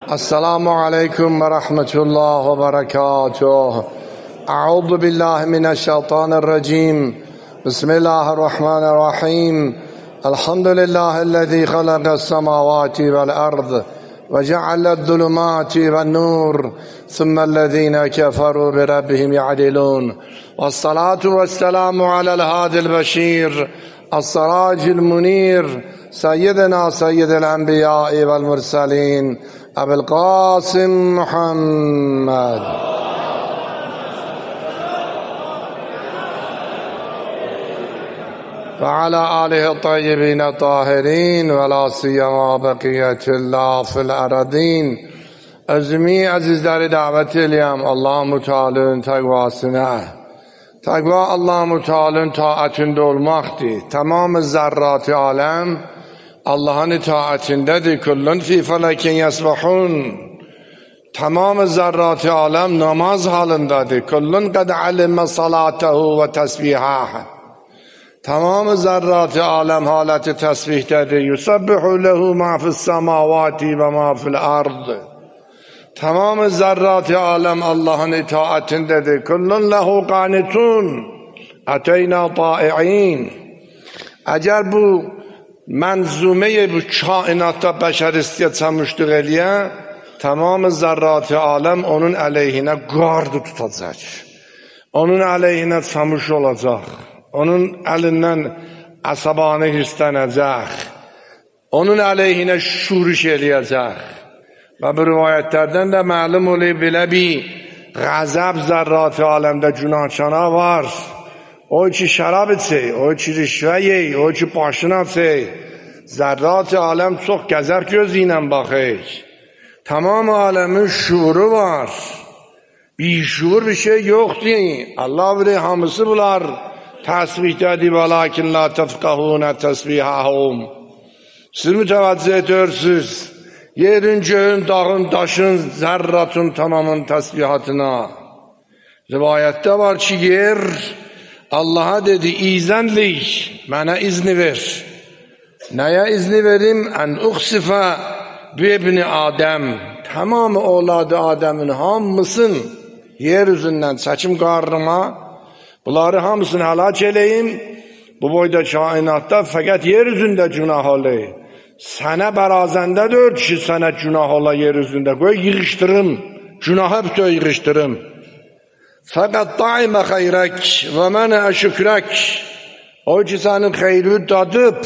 السلام عليكم ورحمة الله وبركاته. أعوذ بالله من الشيطان الرجيم. بسم الله الرحمن الرحيم. الحمد لله الذي خلق السماوات والأرض وجعل الظلمات والنور ثم الذين كفروا بربهم يعدلون. والصلاة والسلام على الهادي البشير السراج المنير سيدنا سيد الأنبياء والمرسلين أبي القاسم محمد وعلى آله الطيبين الطاهرين ولا سيما بقية الله في الأرضين. Özümü azizləri dəvət eləyəm Allah-u Teala'nın təqvasına. Təqva Allah-u Teala'nın taatında olmaqdır. Tamam zərrat-ı aləm Allah'ın itaatindədir. Kullun fi fələkin yəsbahun. Tamam zərrat-ı aləm namaz halındadır. Kullun qəd alimə salatəhu və təsbihah. Tamam zərrat-ı aləm haləti təsbihdədir. Yusabbihu lehu ma fis-samavati və ma fil-ard. Tamam zərrat-ı aləm Allah'ın itaatindədir. Kullun lehu qanitun. Əteyna ta'i'in. Əgər bu mənzuməyi bu kainatda bəşər istəyəcəmişdir eləyə, tamam zərrat-ı aləm onun əleyhinə qardı tutacaq. Onun əleyhinə çamış olacaq. Onun əlindən əsabani hirslənəcək. Onun əleyhinə şuriş eləyəcək. Və bu rivayətlərdən də məlum olur, belə bir qəzəb zərrat-ı aləmdə günahkana var. O ki şərab içək, o ki rişvə yey, o ki başına çək. Zərrat-ı aləm çox qəzəb gözü ilə baxır. Tamam aləmin şuuru var. Bir şuur bir şey yoxdur. Allah bilir hamısı bunlar təsbihdədir. Vəlakin la təfqəhunə təsbihəhum. Siz mütəvəccüh edirsiniz. Yerin, göğün, dağın, daşın, zərratın tamamın təsbihatına. Rivayətdə var ki yer Allah'a dedi izənlik, mənə izni ver. Nəyə izni verim? Ən uxsifə bi-ibni Adəm. Tamamı oğladı Adəmin hamısın yer üzündən çəkim qarnıma. Bunları hamısını həlak eləyim. Bu boyda kainatda fəqət yer üzündə günah olur. Sənə bərazəndədir ki, sənə günah ola yer üzündə. Qoy yığışdırım, günahı bütöv yığışdırım. Fəqət daimə xeyrək və mənə şükrək. O ki, sənin xeyri dadıb,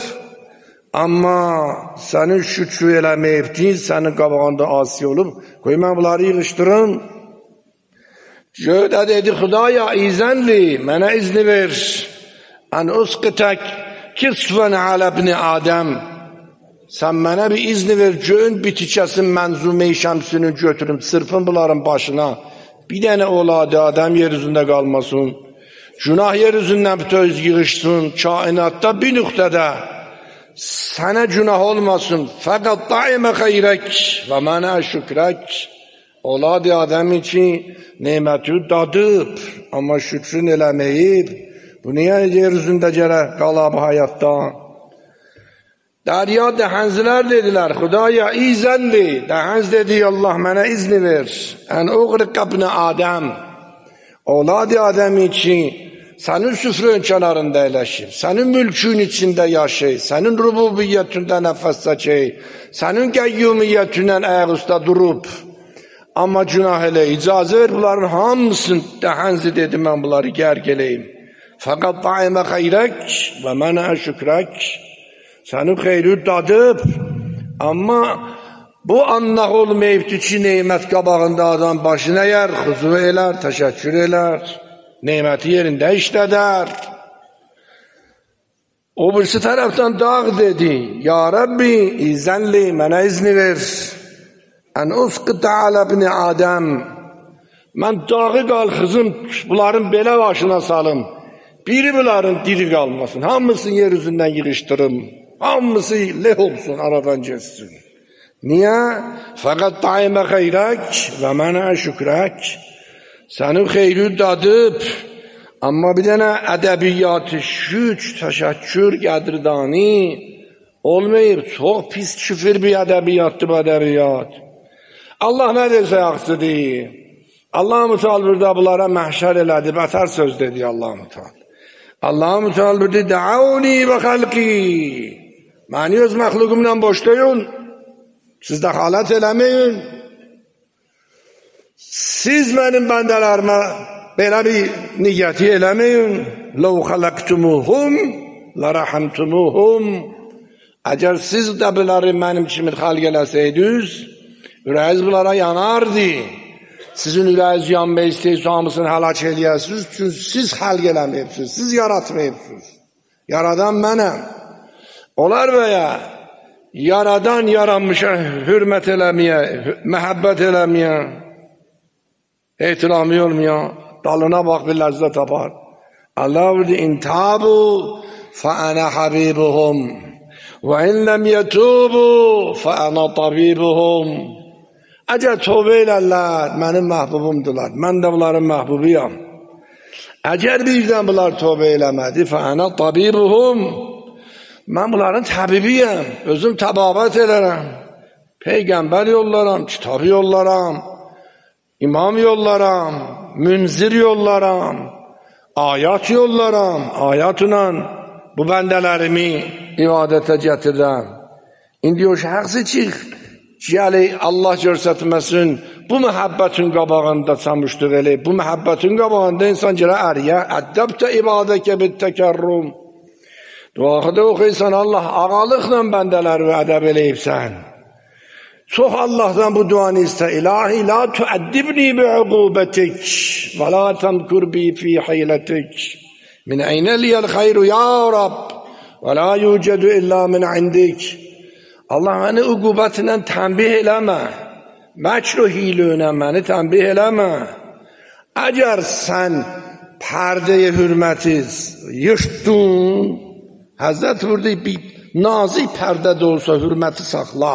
amma sənin şükrü eləməyibdin, sənin qabağında asi olub. Qoy mən bunları yığışdırım. Göydə dedi, Xudaya izənli, mənə izni ver. Ən usqitək kisvən aləbni Adəm. Sən mənə bir izni ver, göyün bitikəsin mənzume-i şəmsini götürüm, sırfın bunların başına. Bir dənə oğladı adam yer üzündə qalmasın. Günah yer üzündən bütöv yığışsın. Kainatda bir nöqtədə sənə günah olmasın. Fəqət daimə xeyrək və mənə şükrək. Oğladı adam için neməti dadıb, amma şükrün eləməyib. Bu niyə yer üzündə gərək qalab həyatda? Dərya dəhənzilər dedilər, Xudaya izənli. Dəhənz dedi, Allah mənə izni ver. Ən uğriq qəbni Adəm. Oğladı Adəm için sənin süfrün kənarında eləşir, sənin mülkün içində yaşayır, sənin rububiyyətində nəfəs çəkir, sənin qəyyumiyyətindən ayaq üstə durub. Amma günah elə, icazə ver bunların hamısını. Dəhənzi dedi, mən bunları gərq eləyim. Fəqət daimə xeyrək və mənə şükrək. Sənin xeyri dadıb, amma bu anlaq olmayıbdır ki, neymət qabağında adam başına yer, xuzu elər, təşəkkür elər, neyməti yerində işlədər. O birisi tərəfdən dağ dedi, Ya Rabbi, izənli, mənə izni ver. Ən usqit aləbni Adəm. Mən dağı qalxızım, bunların belə başına salım. Biri bunların diri qalmasın, hamısını yer üzündən yığışdırım. Hamısı leh olsun, aradan geçsin. Niyə? Fəqət daimə xeyrək və mənə şükrək. Sənin xeyri dadıb, amma bir dənə ədəbiyyatı şükr, təşəkkür, qədrdani olmayıb. Çox pis küfür bir ədəbiyyatdır bu ədəbiyyat. Allah nə desə yaxşıdır. Allah-u Teala burada bunlara məhşər elədi, bətər söz dedi Allah-u Teala. Allah-u Teala burada dəavni və xəlqi. Məni öz məxluqumla boşlayın. Siz dəxalət eləməyin. Siz mənim bəndələrimə belə bir niyyəti eləməyin. Ləv xələqtumuhum lərəhəmtumuhum. Əgər siz də bunları mənim kimi xəlq eləsəydiniz, ürəyiz bunlara yanardı. Sizin ürəyiz yanmaq istəyirsə hamısını həlak eləyəsiniz. Çünki siz xəlq eləməyibsiniz, siz yaratmayıbsınız. Yaradan mənəm. Onlar veya yaradan yaranmışa hürmet eləməyə, məhəbbət eləməyə, ehtiramı olmaya, dalına bax bir ləzzət tapar. Allah dedi, intabu fəənə habibuhum və in ləm yetubu fəənə tabibuhum. Əgər tövbə elərlər, mənim məhbubumdular, mən də bunların məhbubuyam. Əgər birdən bunlar tövbə eləmədi, fəənə tabibuhum, mən bunların təbibiyəm, özüm təbabət edərəm, peyğəmbər yollaram, kitabı yollaram, imam yollaram, münzir yollaram, ayat yollaram, ayatla bu bəndələrimi ibadətə gətirəm. İndi o şəxsi çıx, gəli Allah görsətməsin, bu məhəbbətin qabağında çamuşdur elə, bu məhəbbətin qabağında insan gələ əriyə, ədəbtə ibadəkə bittəkərrum. Duaxıda oxuysan Allah ağalıqla bəndələri ədəb eləyibsən. Çox Allah'dan bu duanı istə. İlahi la tuəddibni bi'uqubetik və la temkur bi fi hiletik. Min eynə liyəl xeyru ya Rab və la yucedu illa min indik. Allah məni uqubətindən tənbih eləmə. Məkr o hilönə məni tənbih eləmə. Əgər sən pərdəyə hürmətiz yırtdın, Həzrət burada bir nazik pərdə də olsa hürməti saxla.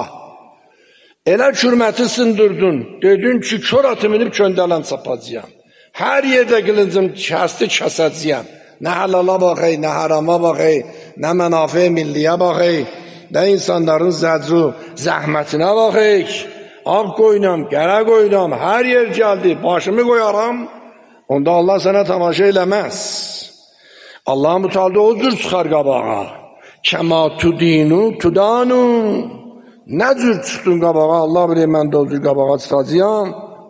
Elə hürməti sındırdın, dedin ki, kör atı minib köndələn sapacağım. Hər yerdə qılıncım kəsəcəyəm. Nə halala baxay, nə harama baxay, nə mənafi milliyə baxay, nə insanların zəcru, zəhmətinə baxay. Ağ qoynam, qərə qoynam, hər yer gəldi, başımı qoyaram, onda Allah sənə tamaşa eləməz. Allah-u Teala o cür çıxar qabağa. Kəma tudinu, tudanu. Nə cür çıxdın qabağa, Allah bilir, mən də o cür qabağa çıxacağım.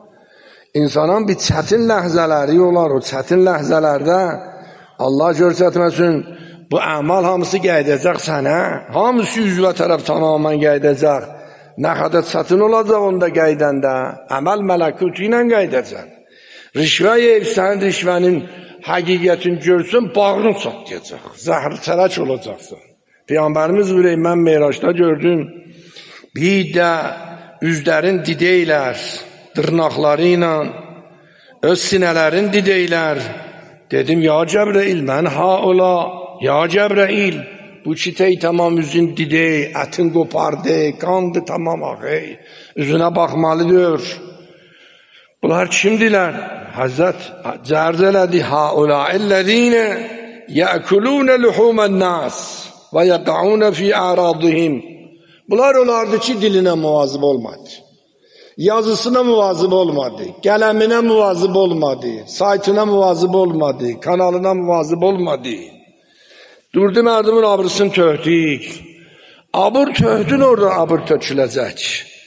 İnsanın bir çətin ləhzələri olar, o çətin ləhzələrdə Allah görsətməsin, bu əmal hamısı qeydəcək sənə, hamısı yüzvə tərəf tamamen qeydəcək. Nə qədər çətin olacaq onda qeydəndə, əməl mələkutu ilə qeydəcək. Rişvə yeyirsən, rişvənin həqiqətini görsün, bağrını çatlayacaq, zəhri tərək olacaqsın. Peyğəmbərimiz buyuruyor, mən Meyraçda gördüm, bir də üzlərin dideylər, dırnaqları ilə, öz sinələrin dideylər. Dedim, ya Cəbrəil, mən haula, ya Cəbrəil, bu çitey tamam üzün didey, ətin qopardı, qandı tamam ağay, üzünə baxmalıdır. Bunlar kimdilər? Həzrət cərz elədi, haulâillezîne ye'kulûne luhûmen nâs və yeqa'ûne fî a'râdihim. Bunlar olardı ki, dilinə muvazib olmadı, yazısına muvazib olmadı, qələminə muvazib olmadı, saytına muvazib olmadı, kanalına muvazib olmadı. Durdu mərdimin abırsını töhdük. Abır töhdün orada abır töküləcək.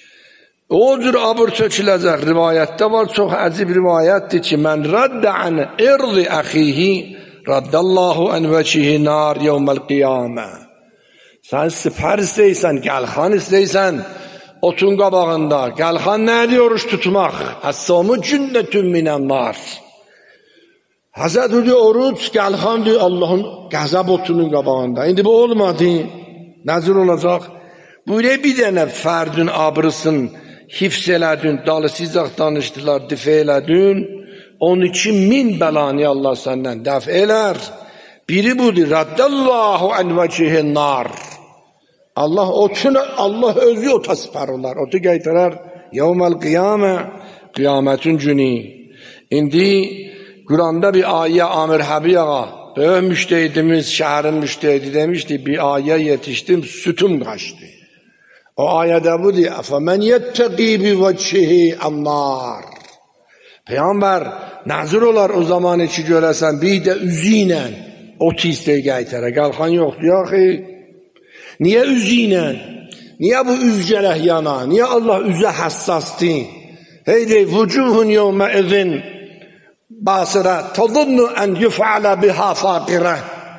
O cür abır töküləcək. Rivayətdə var, çox əcib rivayətdir ki, mən raddə ən irzi əxihi raddallahu ən vəkihi nar yevməl qiyamə. Sən sipər istəysən, gəlxan istəysən, otun qabağında. Gəlxan nədir oruç tutmaq? Əs-savmu cünnətün minən nar. Həzrət diyor, oruç, gəlxan diyor, Allah'ın qəzəb otunun qabağında. İndi bu olmadı. Nəzir olacaq? Böyle bir dənə fərdün abrısın hifz elədin, dalısızaq danışdılar, difə elədin, 12.000 bəlanı Allah səndən dəf elər. Biri budur, raddallahu ən vəkihin nar. Allah otuna, Allah özü ota sipər olar, otu geytirər, yevməl qiyamə, qiyamətin günü. İndi Kur'an'da bir ayet Amir Habib ağa, böyük müştehidimiz, şehrin müştehidi demişti, bir ayet yetiştim, sütüm kaçtı. O ayədə budur. Əfəmən yettəqi bi vəchihi annar. Peyğəmbər nəzir olar o zaman ki görəsən bir də üzü ilə o tistəyə qaytara. Qalxan yoxdur ya axı. Niyə üzü ilə? Niyə bu üz gərək yana? Niyə Allah üzə həssasdır? Heydi vücuhun yevmə izin basirə tadunnu ən yuf'alə biha faqirə.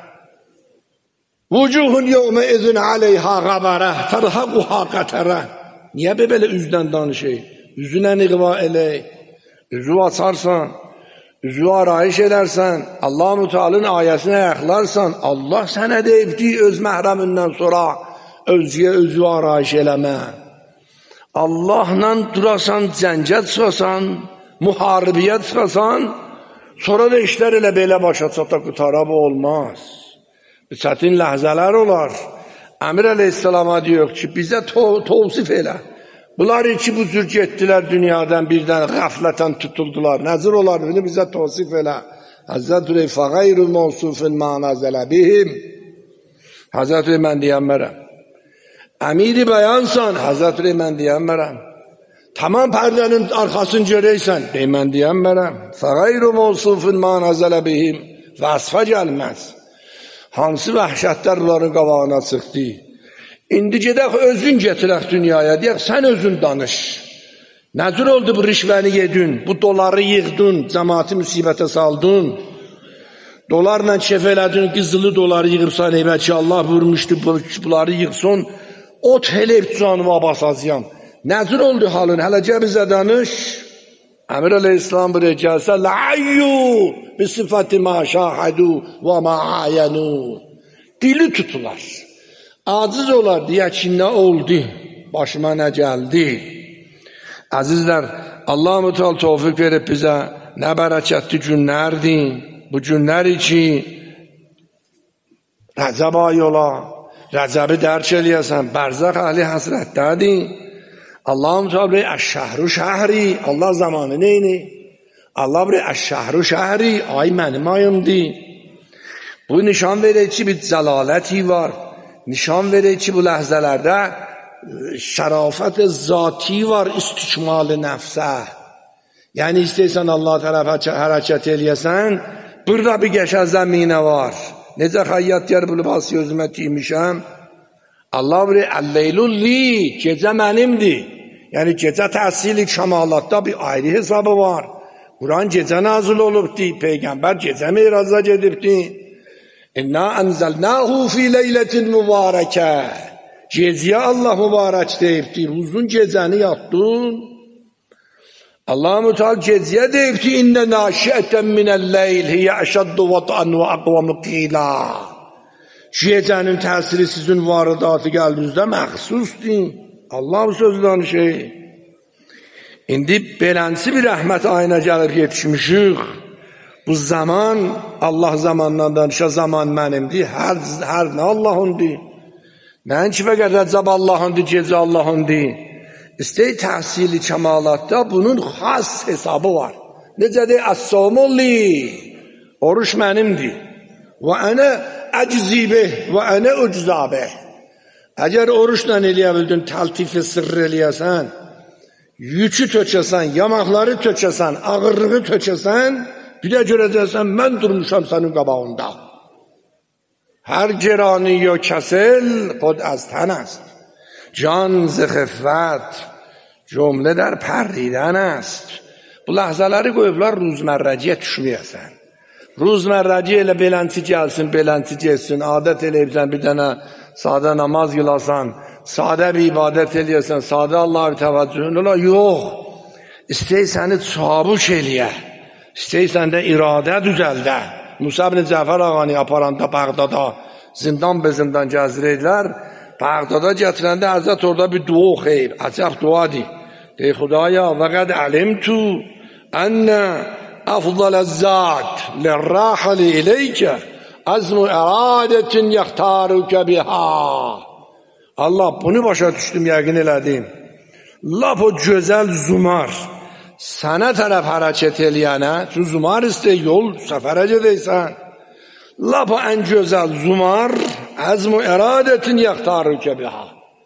Vücuhun yevmə izin aleyha qabarə tərhaquha qətərə. Niyə belə üzdən danışır? Üzünə iqva elək. Üzü açarsan, üzü arayış edərsən, Allah-u Teala'nın ayəsinə yaxlarsan, Allah sənə deyibdi öz məhrəmindən sonra özüyə özü arayış eləmə. Allahla durasan, cəngə çıxasan, müharibəyə çıxasan, sonra da işlər elə belə başa çata qutara bu olmaz. Çətin ləhzələr olar. Əmir əleyhissalama diyor ki, bizə tavsif elə. Bunlar iki bu cür getdilər dünyadan birdən qaflətən tutuldular. Nəzir olar bunu bizə tavsif elə. Həzrət-ül fəqeyr-ül mavsufun manazələ bihim. Həzrət-ül mən deyənmərəm. Əmiri bəyansan, Həzrət-ül mən deyənmərəm. Tamam pərdənin arxasını görəysən, mən deyənmərəm. Fəqeyr-ül mavsufun manazələ bihim. Vəsfə gəlməz. Hansı vəhşətlər bunların qabağına çıxdı? İndi gedək özün getirək dünyaya, deyək sən özün danış. Nəcür oldu bu rişvəni yedin, bu doları yığdın, cəmaati müsibətə saldın. Dolarla kef elədin, qızılı doları yığırsan evə ki Allah vurmuşdu, bunları yığsın. O telep canıma basacağım. Nəcür oldu halın, hələcə bizə danış. Əmir əleyhissalam buraya gəlsə, La'ayyu bi sifəti ma şahədu və ma ayənu. Dili tutular. Aciz olar, deyək ki, nə oldu, başıma nə gəldi. Əzizlər, Allah-u Teala tövfiq verib bizə nə bərəkətli günlərdir. Bu günlər ki, Rəcəb ayı ola, Rəcəbi dərk eləyəsən, bərzəx əhli həsrətdədir. Allah-u Teala deyir, əş-şəhru şəhri, Allah zamanı neyini? Allah deyir, əş-şəhru şəhri, ay mənim ayımdır. Bu nişan verir ki, bir cəlaləti var. Nişan verir ki, bu ləhzələrdə şərafət zati var, istikmal-i nəfsə. Yəni, istəysən Allah tərəfə hərəkət eləyəsən, burada bir qəşəng zəminə var. Necə xəyyatiyar bu libası özümə giymişəm? Allah bilir, əl-leylulli, gecə mənimdir. Yəni, gecə təhsili kəmalatda bir ayrı hesabı var. Quran gecə nazil olubdi, Peyğəmbər gecə meyraza gedibdi. İnna ənzəlnəhu fi leylətin mübarəkə. Gecəyə Allah mübarək deyibdi, uzun gecəni yatdın. Allah-u Teala gecəyə deyibdi, İnnə naşiətən minəl-leyl, hiyə əşəddu vətən və əqvamı qila. Gecənin təsiri sizin varidatı gəldinizdə məxsusdur. Allah bu söz danışır. İndi belənsi bir rəhmət ayına gəlib yetişmişik. Bu zaman Allah zamandan danışa zaman mənimdir. Hər nə Allahındır. Nəinki fəqət Rəcəb Allahındır, gecə Allahındır. İstəyi təhsili kəmalatda bunun xas hesabı var. Necədir? Əs-savmulli, oruç mənimdir. Və ənə əczibih və ənə uczabih. Əgər oruçla eləyə bildin, təltifi sırr eləyəsən, yükü tökəsən, yamaqları tökəsən, ağırlığı tökəsən, bir də görəcəksən, mən durmuşam sənin qabağında. Hər gerani yo kəsil, xod az tən است. Can zəxifət, cümlə در پریدن است. Bu ləhzələri qoyublar ruzmərrəciyə düşməyəsən. Ruzmərrəciyə elə belənti gəlsin, belənti gəlsin, adət eləyibsən bir dənə sadə namaz qılasan, sadə bir ibadət eləyəsən, sadə Allah'a təvəccühün ola, yox. İstəysəni çabuş eləyə, istəysən də iradə düzəldə. Musa ibn Cəfər ağanı aparanda Bağdada, zindan bezindan gəzdirədilər, Bağdada gətirəndə Həzrət orada bir dua oxuyub, əcəb duadır. Deyir, Xudaya, və qəd əlimtu ənə əfdaləzzat lirrahəli iləykə əzmu əradətin yaxtarukə biha. Allah, bunu başa düşdüm, yəqin elədim. Lap o gözəl zumar, sənə tərəf hərəkət eləyənə, çünki zumar istəyir, yol, səfərə gedəysən. Lap o ən gözəl zumar, əzmu əradətin yaxtarukə biha.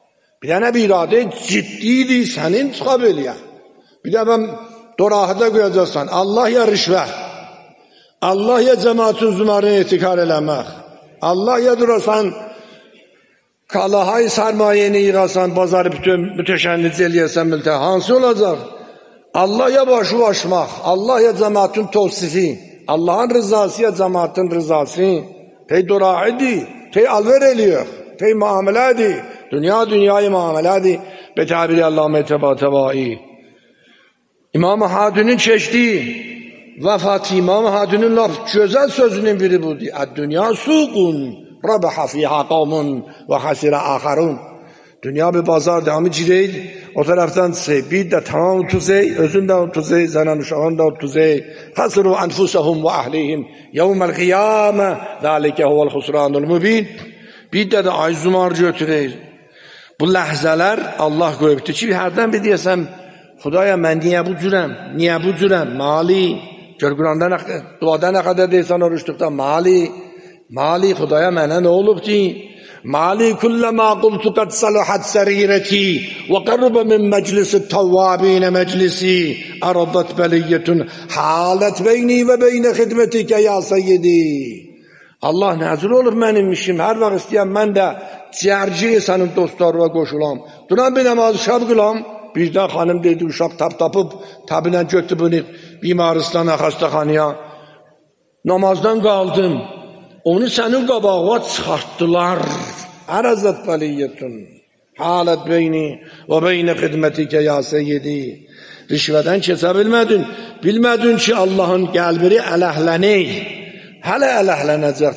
Bir dənə bir iradə ciddidir sənin çıxa belə. Bir də ben dorahıda qoyacaqsan. Allah ya rüşvət, Allah ya cəmaatın zümarını etikar eləmək, Allah ya durasan kalahay sermayeni yığasan, bazarı bütün müteşenniz eləyəsən mültə. Hansı olacaq? Allah ya başı başmaq, Allah ya cəmaatın tavsifi, Allah'ın rızası ya cəmaatın rızası. Pey dorahıdır, pey alver eliyor, pey muameledir. Dünyayı muameledir. Be tabiri Allah'ım tebai. İmam-ı Hadun'un çeşdiği vefat İmam-ı Hadun'un laf güzel sözünün biri budur. Dünya suqun rabaha fiha qavmun ve hasira akharun. Dünya bir bazar devamı cireyl. O taraftan bir de tamam utuzey, özün de utuzey, zanen uşağın da utuzey. Hasru anfusahum ve ahlihim yevmel kıyame zalike huvel husranul mubin. Bir de ayzumarcı ötüreyl. Bu ləhzələr Allah qoyubdur ki, hərdən bir deyəsəm, Xudaya mən niyə bu cürəm? Niyə bu cürəm? Mali. Gör Quranda duada nə qədər deysən oruçluqda? Mali Xudaya mənə nə olubdu? Mali kulləmə qultu qad salahat sərirəti və qərrubə min məclisi tavvabinə məclisi əradat bəliyyətun halət beyni və beynə xidmətikə ya seyyidi. Allah nəzir olub mənim işim. Hər vaxt istəyəm mən də cərci sənin dostlarına qoşulam. Duran bir namazı şab qılam. Birdən xanım dedi, uşaq tapıb, tabinə götü bunu bimaristana, xastaxanaya. Namazdan qaldım. Onu sənin qabağına çıxartdılar. Ərazət bəliyyətun. Halət beyni və beynə xidmətikə ya seyyidi. Rişvədən keçə bilmədin. Bilmədin ki, Allahın qəlbiri ələhlənək. Hələ ələhlənəcək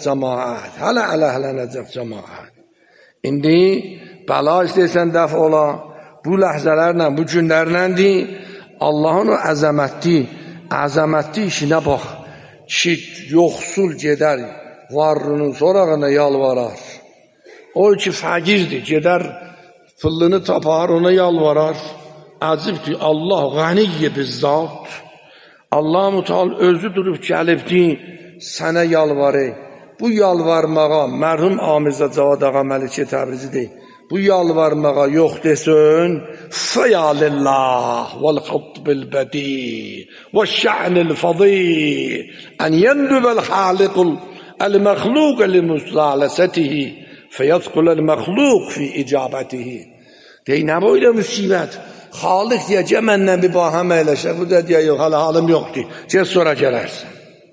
cəmaət. İndi bəla istəyirsən dəf ola. Bu ləhzələrlə, bu günlərləndir. Allahın o əzəmətli işinə bax. Ki, yoxsul gedər, varlının sorağına yalvarar. O ki, fəqirdir, gedər, fıllını tapar, ona yalvarar. Əcibdir, Allah qəniyyə bizzat. Allah-u Teala özü durub gəlibdir, sənə yalvarır. Bu yalvarmağa, mərhum Amizə Cavad ağa Məlikə Təbrizi deyil. Bu yalvarmağa yox desin, fəya lillah vəl xutbil bədi və şə'nil fədi ən yendübəl xaliqul əl-məxluq əl-müzaləsitihi fəyədquləl məxluq fi icabətihi. Deyil, nə böyle müsibət? Xalıq deyəcək, məndən bir bahəm əyləşək, bu da deyək, yox, hələ halım yoxdur. Gəl sonra gələrsən.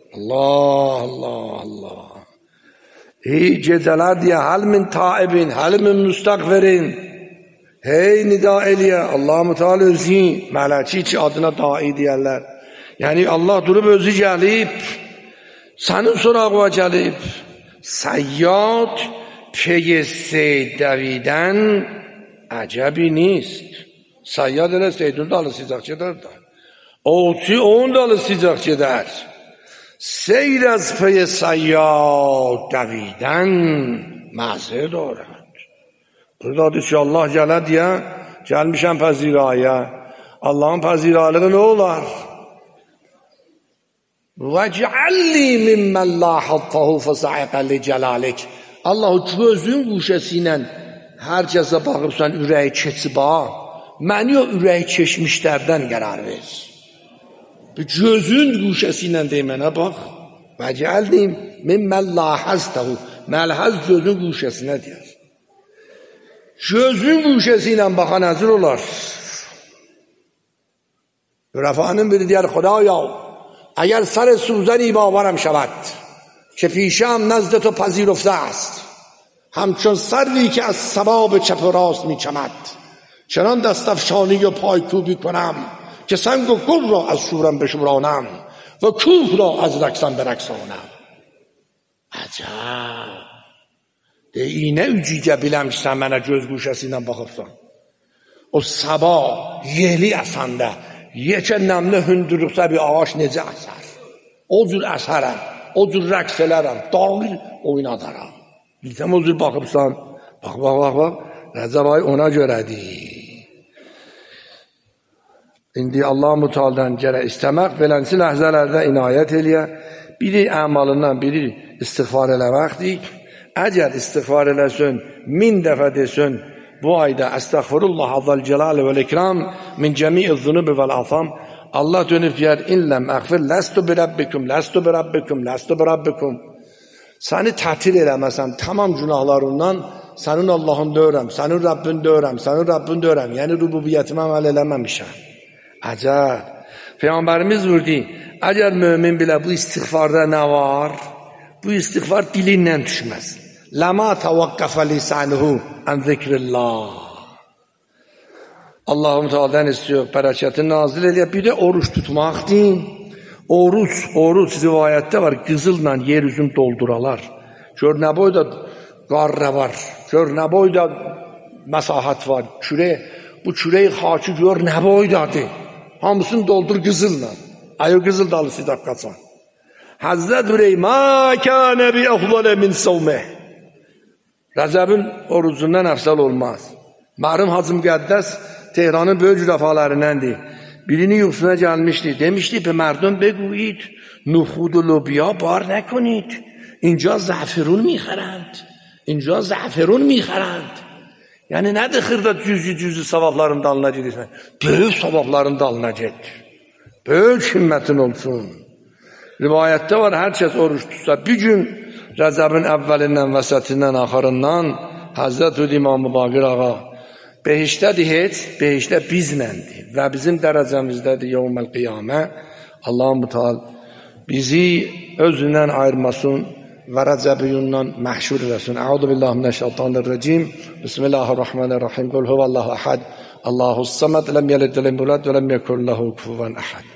Allah. Ey gecələr deyə, həl min taibin, həl min müstəqfirin. Hey nida eləyə, Allah-u Teala özü, mələki ki adına dai deyərlər. Yəni Allah durub özü gəlib, sənin sorağına gəlib, səyyad peyesi dəvidən əcəbi nist. Səyyad elə seydun dalı sıcaq gedər də. Oğçu onun dalı sıcaq gedər. Seyr از پی صیاد دویدن مزه دارد. burada ki Allah gələ deyə gəlmişəm pəziraya. Allahın pəziralığı nə olar? وَجْعَلِّي مِمَّنْ لَا حَطَّهُ فَسَعِقَ لِجَلَالِكَ. Allah gözün quşəsi ilə hər kəsə baxıbsan ürəyi keçib ha. Məni o ürəyi keçmişlərdən qərar ver. Bir gözün quşəsi ilə deyimənə bax. Və gəldim, mimmən lahəztəhu. Məlhəz gözün quşəsinə deyər. Gözün quşəsi ilə baxan nəzir olar. Rəfanın biri deyər, Xudaya, əgər sər suzəni bavarəm şəvət, که پیشم نزد تو پذیرفته است، همچون سروی که از سباب چپ و راست می چمد، چنان دستفشانی و پایکوبی کنم که سنگ و گل را از شورم بشورانم و کوه را از رقصم برقصانم. عجب اینə ücücə biləmişsən mənə göz quşəsindən baxıbsan. O sabah yeli əsəndə yekə nəmli hündürlükdə bir ağaç necə əsər? O cür əsərəm, o cür rəqs elərəm, dağıl oynadaram. Bilsəm o cür baxıbsan, bax, Rəcəb ay ona görədir. İndi Allah-u Teala'dan gərək istəmək, belənsi ləhzələrdə inayət eləyə, biri əmalından, biri istiğfar eləməkdir. Əgər istiğfar eləsin, 1000 dəfə desin, bu ayda estağfurullah azzel celal ve ikram min cemi'i zunubi vel atham. Allah dönüp yer inlem əğfir lestu bi rabbikum lestu bi rabbikum lestu bi rabbikum. Səni tətil eləməsəm tamam günahlarından sənin Allahın deyirəm, sənin Rabbin deyirəm, sənin Rabbin deyirəm. Yəni rububiyyətimi əməl eləməmişəm. Əcəb. Peyğəmbərimiz buyurdu, əgər mömin bilə bu istiğfarda nə var? Bu istiğfar dilindən düşməz. Ləma təvaqqəfə lisanuhu an zikrillah. Allahum Teala'dan istiyor, bərəkətini nazil eləyə. Bir də oruç tutmaqdır. Oruç rivayette var, qızılla yeryüzünü dolduralar. Gör nə boyda qarra var, gör nə boyda məsahat var, bu kürək xaki gör nə boydadır. Hamısını doldur qızılla. Ayı qızıl dalı sidaq qaçan. Həzzət ürək, mə kənə bi əxvalə min savmeh. Rəcəbin orucundan əfsal olmaz. Mərim Hacı Müqəddəs Tehranın böyük rəfalarındandır. Birinin yuxusuna gelmişti. Demişti be mردم بگویید نخود و لوبیا بار نکنید. اینجا زعفرون میخرند. اینجا زعفرون میخرند. Yani nədir xırda cüzü savabların dalına gedirsən? Böyük savabların dalına get. Böyük himmətin olsun. Rivayətdə var, hər kəs oruç tutsa bir gün Rəcəbin əvvəlindən, vəsətindən, axırından Həzrət İmam Baqir ağa behiştədir heç, behiştə bizləndir və bizim dərəcəmizdədir yevməl qiyamə. Allah-u Teala bizi özündən ayırmasın və Rəcəbiyundan məhşur eləsin. Əuzu billahi mineşşeytanirracim. Bismillahirrahmanirrahim. Qul huvallahu ahad. Allahus samad. Lem yelid ve lem yulad ve lem yekun lehu kufuven ahad.